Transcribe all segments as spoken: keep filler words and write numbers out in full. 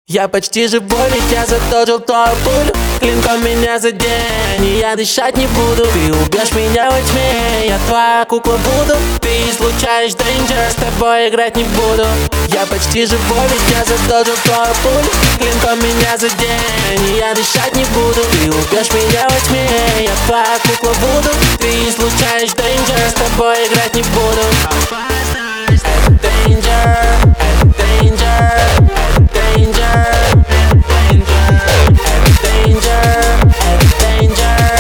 Я почти живой, ведь я заточил твою пулю. Клинком меня задень, и я дышать не буду. Ты убьешь меня во тьме, я твоя кукла буду. Ты излучаешь danger, с тобой играть не буду. Я почти живой, ведь я заточил твою пулю. Клинком меня задень, и я дышать не буду. Ты убьешь меня во тьме, я твоя кукла буду. Ты излучаешь danger, с тобой играть не буду. Danger, danger, danger, danger, danger.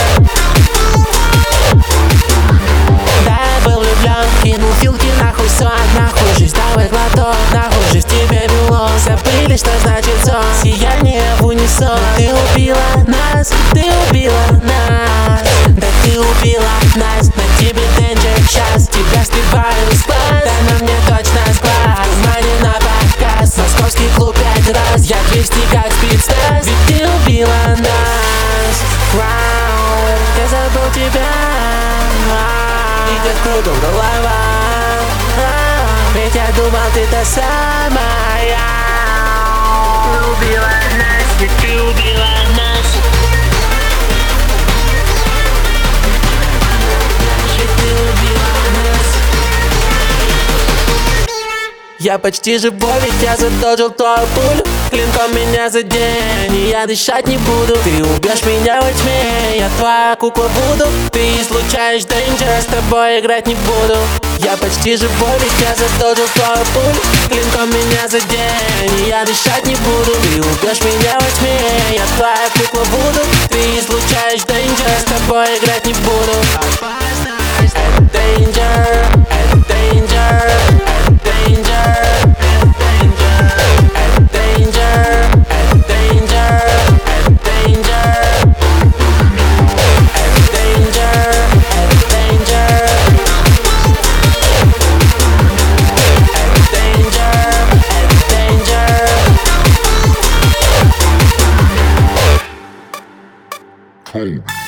Да, я был влюблен, кинул филки нахуй сон. Нахуй жизнь, давай глоток, нахуй жизнь тебе вело. Забыли, что значит сон, сияние в унисон. Ты убила нас, ты убила нас. Да ты убила нас, на тебе danger. Сейчас тебя сливаю с глаз, да на мне точно сглаз. Внимание на подкаст, московский клуб пять раз. Я двести как спецназ, ведь ты убила нас. Вау, я забыл тебя, и как кругом голова. Ведь я думал, ты та самая. Ты убила нас, ведь ты убила нас. Ведь ты убила нас. Я почти живой, ведь я заточил твою пулю. Клинком меня задень, и я дышать не буду. Ты убьешь меня во тьме, я твоя кукла буду. Ты излучаешь danger, с тобой играть не буду. Я почти живой, ведь я заточил твою пулю. Клинком меня задень, и я дышать не буду. Ты убьешь меня во тьме, я твоя кукла буду. Ты излучаешь danger, с тобой играть не буду. Danger, danger, danger, danger, danger, danger, Kobe.